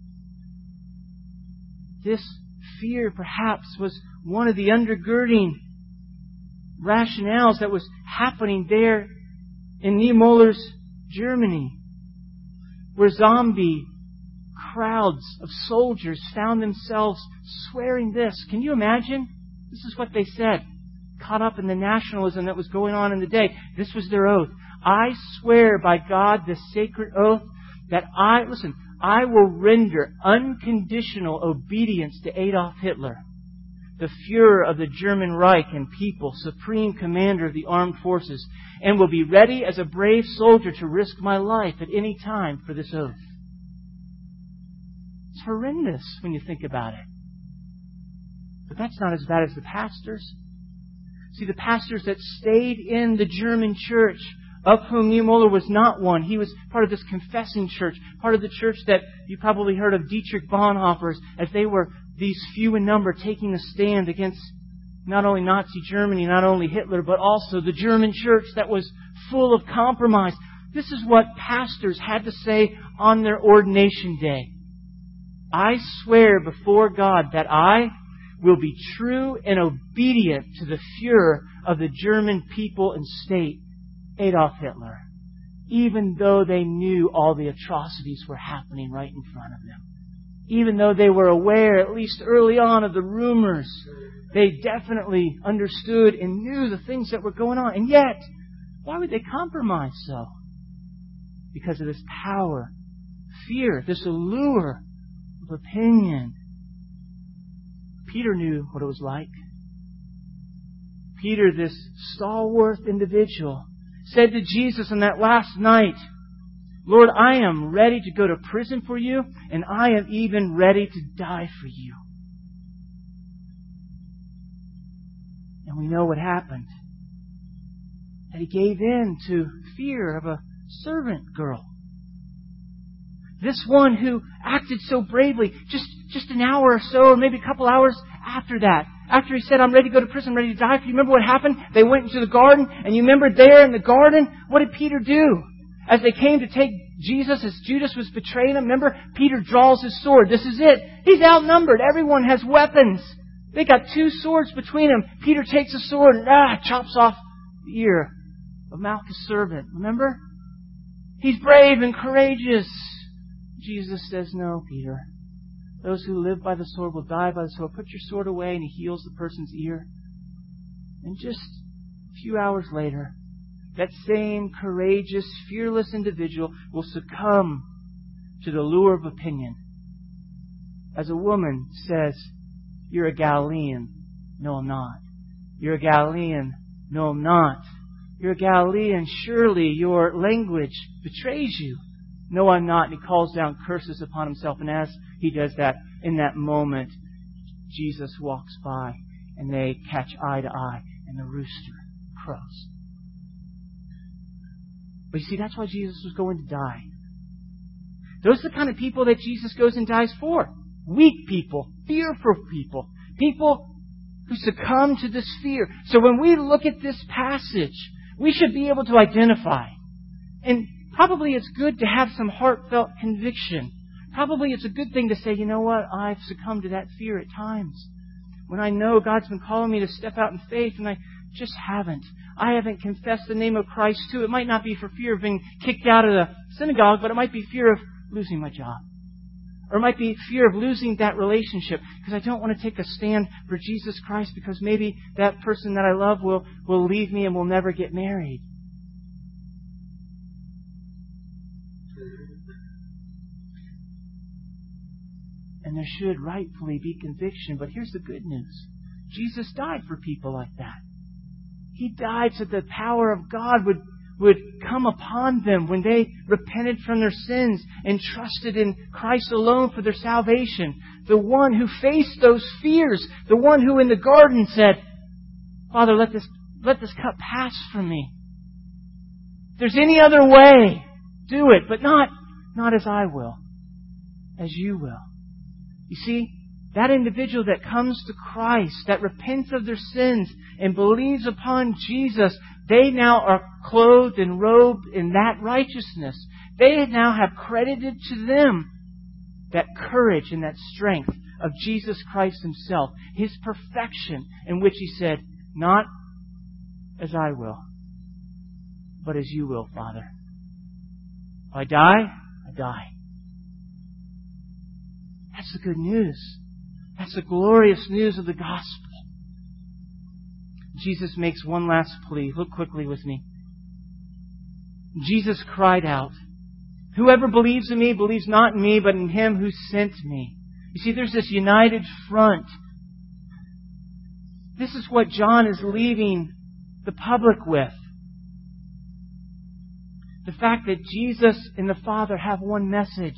This fear perhaps was one of the undergirding rationales that was happening there in Niemöller's Germany, where zombie crowds of soldiers found themselves swearing this. Can you imagine? This is what they said, caught up in the nationalism that was going on in the day. This was their oath. "I swear by God this sacred oath that I, listen, I will render unconditional obedience to Adolf Hitler, the Führer of the German Reich and people, supreme commander of the armed forces, and will be ready as a brave soldier to risk my life at any time for this oath." It's horrendous when you think about it. But that's not as bad as the pastors. See, the pastors that stayed in the German church, of whom Niemöller was not one. He was part of this confessing church, part of the church that you probably heard of Dietrich Bonhoeffer's, as they were these few in number taking a stand against not only Nazi Germany, not only Hitler, but also the German church that was full of compromise. This is what pastors had to say on their ordination day. "I swear before God that I will be true and obedient to the Führer of the German people and state, Adolf Hitler," even though they knew all the atrocities were happening right in front of them. Even though they were aware, at least early on, of the rumors, they definitely understood and knew the things that were going on. And yet, why would they compromise so? Because of this power, fear, this allure of opinion Peter knew what it was like. Peter, this stalwart individual, said to Jesus on that last night, Lord, I am ready to go to prison for you, and I am even ready to die for you. And we know what happened. That he gave in to fear of a servant girl. This one who acted so bravely just, just an hour or so, or maybe a couple hours after that. After he said, I'm ready to go to prison, I'm ready to die. If you remember what happened? They went into the garden, and you remember there in the garden, what did Peter do? As they came to take Jesus, as Judas was betraying him, remember, Peter draws his sword. This is it. He's outnumbered. Everyone has weapons. They got two swords between them. Peter takes a sword and ah, chops off the ear of Malchus' servant. Remember? He's brave and courageous. Jesus says, no, Peter. Those who live by the sword will die by the sword. Put your sword away, and he heals the person's ear. And just a few hours later, that same courageous, fearless individual will succumb to the lure of opinion. As a woman says, you're a Galilean. No, I'm not. You're a Galilean. No, I'm not. You're a Galilean. Surely your language betrays you. No, I'm not. And he calls down curses upon himself. And as he does that, in that moment, Jesus walks by and they catch eye to eye and the rooster crows. But you see, that's why Jesus was going to die. Those are the kind of people that Jesus goes and dies for. Weak people, fearful people, people who succumb to this fear. So when we look at this passage, we should be able to identify. And probably it's good to have some heartfelt conviction. Probably it's a good thing to say, you know what, I've succumbed to that fear at times. When I know God's been calling me to step out in faith and I just haven't. I haven't confessed the name of Christ too. It might not be for fear of being kicked out of the synagogue, but it might be fear of losing my job. Or it might be fear of losing that relationship because I don't want to take a stand for Jesus Christ because maybe that person that I love will, will leave me and will never get married. And there should rightfully be conviction. But here's the good news. Jesus died for people like that. He died so the power of God would, would come upon them when they repented from their sins and trusted in Christ alone for their salvation. The one who faced those fears. The one who in the garden said, Father, let this, let this cup pass from me. If there's any other way, do it. But not, not as I will, as you will. You see, that individual that comes to Christ, that repents of their sins and believes upon Jesus, they now are clothed and robed in that righteousness. They now have credited to them that courage and that strength of Jesus Christ Himself, His perfection in which He said, not as I will, but as you will, Father. If I die, I die. That's the good news. That's the glorious news of the gospel. Jesus makes one last plea. Look quickly with me. Jesus cried out, whoever believes in me believes not in me, but in Him who sent me. You see, there's this united front. This is what John is leaving the public with. The fact that Jesus and the Father have one message.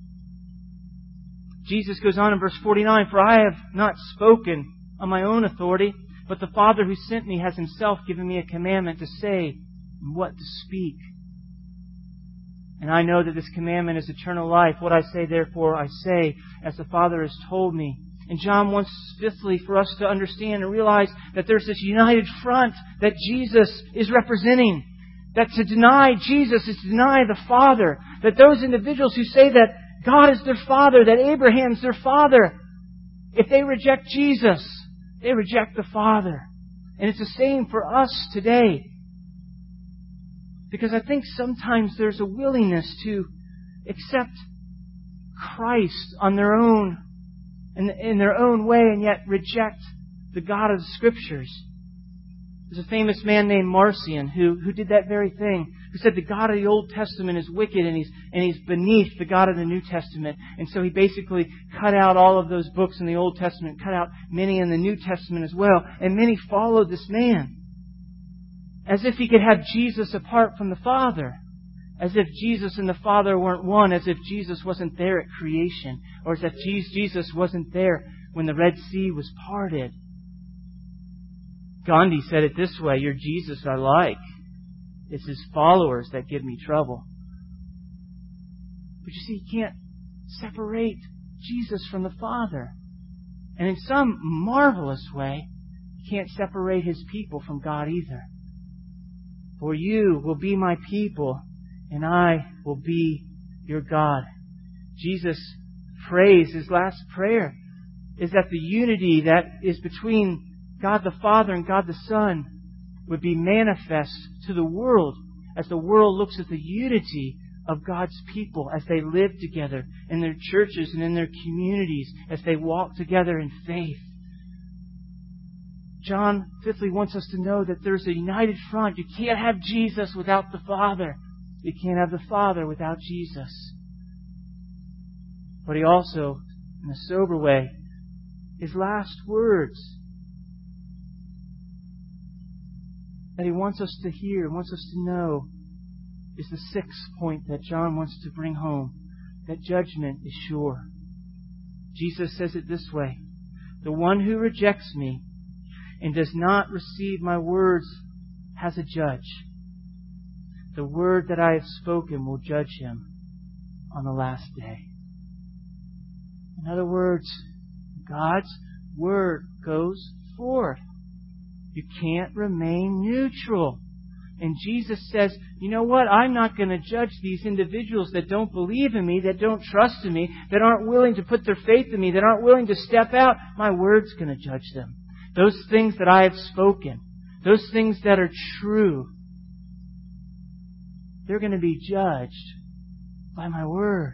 Jesus goes on in verse forty-nine, for I have not spoken on my own authority, but the Father who sent me has Himself given me a commandment to say and what to speak. And I know that this commandment is eternal life. What I say, therefore, I say, as the Father has told me. And John wants, fifthly, for us to understand and realize that there's this united front that Jesus is representing. That to deny Jesus is to deny the Father. That those individuals who say that God is their Father, that Abraham's their father, if they reject Jesus, they reject the Father. And it's the same for us today. Because I think sometimes there's a willingness to accept Christ on their own, in, in their own way, and yet reject the God of the Scriptures. There's a famous man named Marcion who, who did that very thing. who said the God of the Old Testament is wicked and he's, and he's beneath the God of the New Testament. And so he basically cut out all of those books in the Old Testament, cut out many in the New Testament as well. And many followed this man as if he could have Jesus apart from the Father. As if Jesus and the Father weren't one. As if Jesus wasn't there at creation. Or as if Jesus wasn't there when the Red Sea was parted. Gandhi said it this way, "Your Jesus I like. It's His followers that give me trouble." But you see, you can't separate Jesus from the Father. And in some marvelous way, you can't separate His people from God either. "For you will be my people, and I will be your God." Jesus prays, His last prayer is that the unity that is between God the Father and God the Son would be manifest to the world as the world looks at the unity of God's people as they live together in their churches and in their communities, as they walk together in faith. John, fifthly, wants us to know that there's a united front. You can't have Jesus without the Father. You can't have the Father without Jesus. But he also, in a sober way, His last words that He wants us to hear, wants us to know, is the sixth point that John wants to bring home, that judgment is sure. Jesus says it this way, "The one who rejects me and does not receive my words has a judge. The word that I have spoken will judge him on the last day." In other words, God's Word goes forth. You can't remain neutral. And Jesus says, you know what? I'm not going to judge these individuals that don't believe in me, that don't trust in me, that aren't willing to put their faith in me, that aren't willing to step out. My Word's going to judge them. Those things that I have spoken, those things that are true, they're going to be judged by my Word.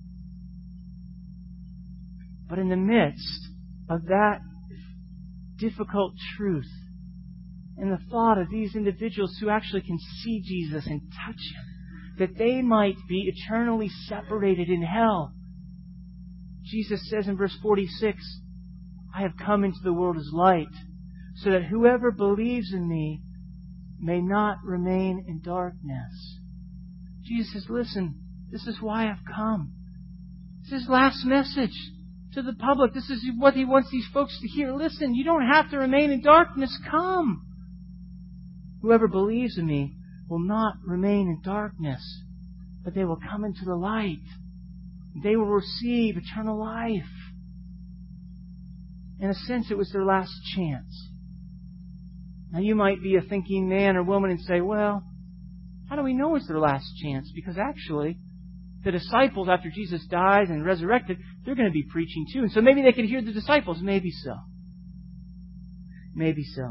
But in the midst of that difficult truth, in the thought of these individuals who actually can see Jesus and touch Him, that they might be eternally separated in hell, Jesus says in verse forty-six, "I have come into the world as light, so that whoever believes in me may not remain in darkness." Jesus says, listen, this is why I've come. This is His last message to the public. This is what He wants these folks to hear. Listen, you don't have to remain in darkness. Come. "Whoever believes in me will not remain in darkness, but they will come into the light. They will receive eternal life." In a sense, it was their last chance. Now, you might be a thinking man or woman and say, well, how do we know it's their last chance? Because actually, the disciples, after Jesus died and resurrected, they're going to be preaching too. And so maybe they could hear the disciples. Maybe so. Maybe so.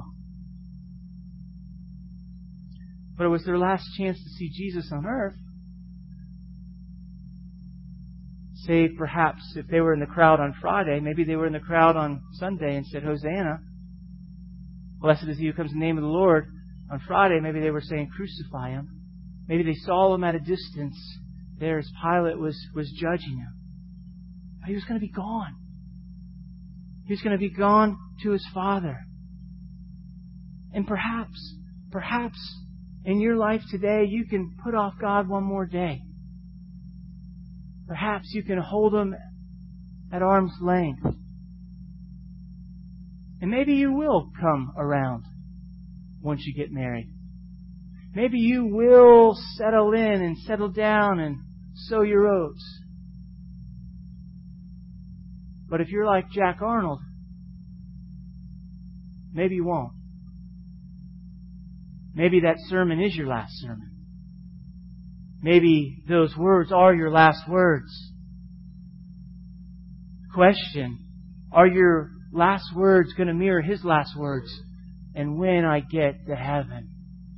But it was their last chance to see Jesus on earth. Save perhaps if they were in the crowd on Friday, maybe they were in the crowd on Sunday and said, "Hosanna. Blessed is He who comes in the name of the Lord." On Friday, maybe they were saying, "Crucify Him." Maybe they saw Him at a distance there as Pilate was, was judging Him. But He was going to be gone. He was going to be gone to His Father. And perhaps, perhaps in your life today, you can put off God one more day. Perhaps you can hold Him at arm's length. And maybe you will come around once you get married. Maybe you will settle in and settle down and sow your oats. But if you're like Jack Arnold, maybe you won't. Maybe that sermon is your last sermon. Maybe those words are your last words. Question, are your last words going to mirror His last words? And when I get to heaven?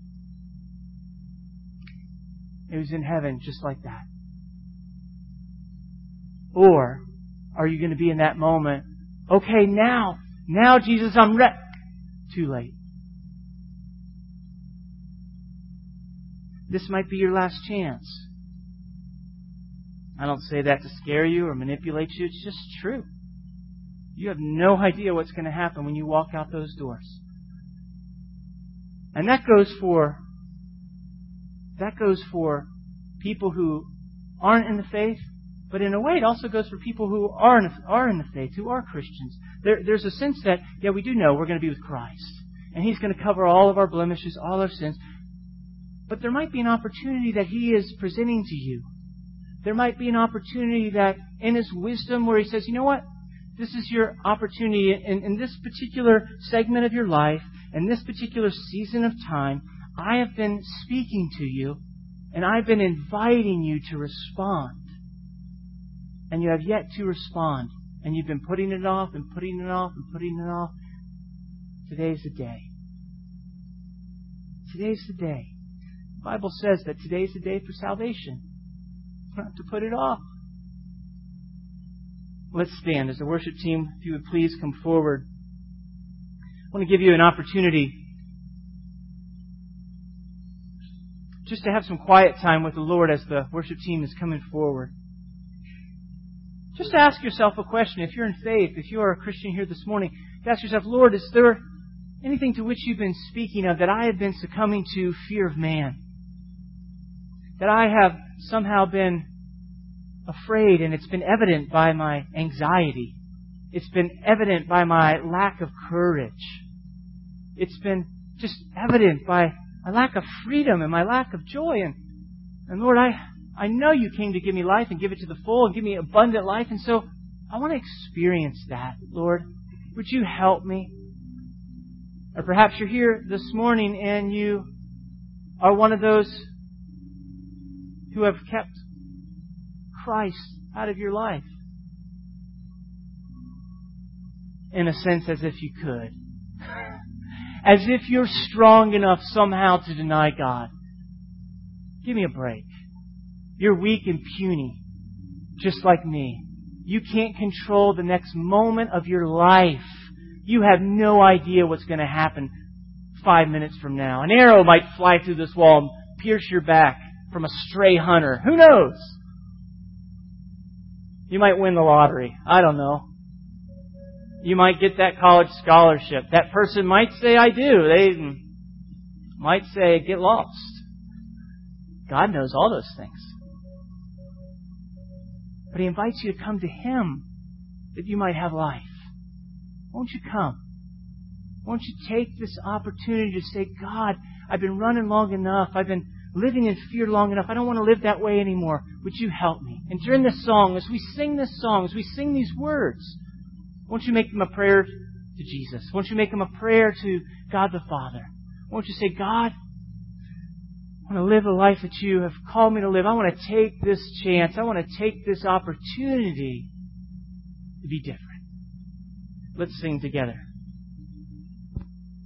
It was in heaven just like that. Or are you going to be in that moment, okay, now, now Jesus, I'm ready. Too late. this might be your last chance. I don't say that to scare you or manipulate you. It's just true. You have no idea what's going to happen when you walk out those doors. And that goes for that goes for people who aren't in the faith, but in a way it also goes for people who are in, are in the faith, who are Christians. There, there's a sense that, yeah, we do know we're going to be with Christ. And He's going to cover all of our blemishes, all our sins. But there might be an opportunity that He is presenting to you. There might be an opportunity that in His wisdom where He says, you know what? This is your opportunity in, in this particular segment of your life, in this particular season of time. I have been speaking to you, and I've been inviting you to respond. And you have yet to respond. And you've been putting it off and putting it off and putting it off. Today's the day. Today's the day. The Bible says that today's the day for salvation. You don't have to put it off. Let's stand as the worship team, if you would please come forward. I want to give you an opportunity just to have some quiet time with the Lord as the worship team is coming forward. Just to ask yourself a question. If you're in faith, if you are a Christian here this morning, to ask yourself, Lord, is there anything to which you've been speaking of that I have been succumbing to fear of man? That I have somehow been afraid, and it's been evident by my anxiety. It's been evident by my lack of courage. It's been just evident by my lack of freedom and my lack of joy. And, and Lord, I, I know you came to give me life and give it to the full and give me abundant life. And so I want to experience that, Lord. Would you help me? Or perhaps you're here this morning and you are one of those who have kept Christ out of your life. In a sense, as if you could. As if you're strong enough somehow to deny God. Give me a break. You're weak and puny, just like me. You can't control the next moment of your life. You have no idea what's going to happen five minutes from now. An arrow might fly through this wall and pierce your back from a stray hunter. Who knows? You might win the lottery. I don't know. You might get that college scholarship. That person might say, I do. They might say, get lost. God knows all those things. But He invites you to come to Him that you might have life. Won't you come? Won't you take this opportunity to say, God, I've been running long enough. I've been living in fear long enough. I don't want to live that way anymore. Would you help me? And during this song, as we sing this song, as we sing these words, won't you make them a prayer to Jesus? Won't you make them a prayer to God the Father? Won't you say, God, I want to live a life that you have called me to live. I want to take this chance. I want to take this opportunity to be different. Let's sing together.